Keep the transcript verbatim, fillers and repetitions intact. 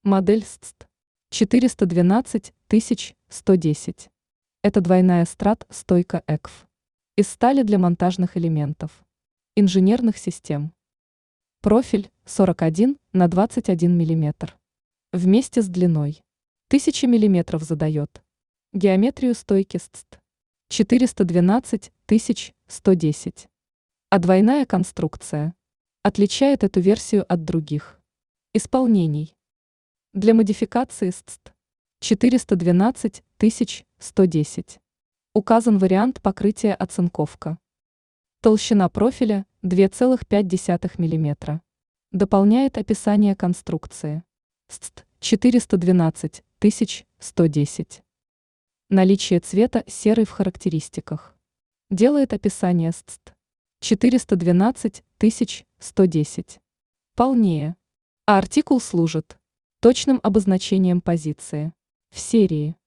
Модель СТС четыреста двенадцать тысяч сто десять. Это двойная страт-стойка ЭКФ. Из стали для монтажных элементов. Инженерных систем. Профиль сорок один на двадцать один миллиметр. Вместе с длиной. тысяча миллиметров задает. Геометрию стойки СТС четыреста двенадцать тысяч сто десять. А двойная конструкция отличает эту версию от других исполнений. Для модификации СТС четыреста двенадцать тысяч сто десять. Указан вариант покрытия оцинковка. Толщина профиля два целых пять десятых миллиметра. Дополняет описание конструкции. СТС четыреста двенадцать тысяч сто десять. Наличие цвета серый в характеристиках. Делает описание СТС четыреста двенадцать тысяч сто десять. Полнее. А артикул служит точным обозначением позиции в серии.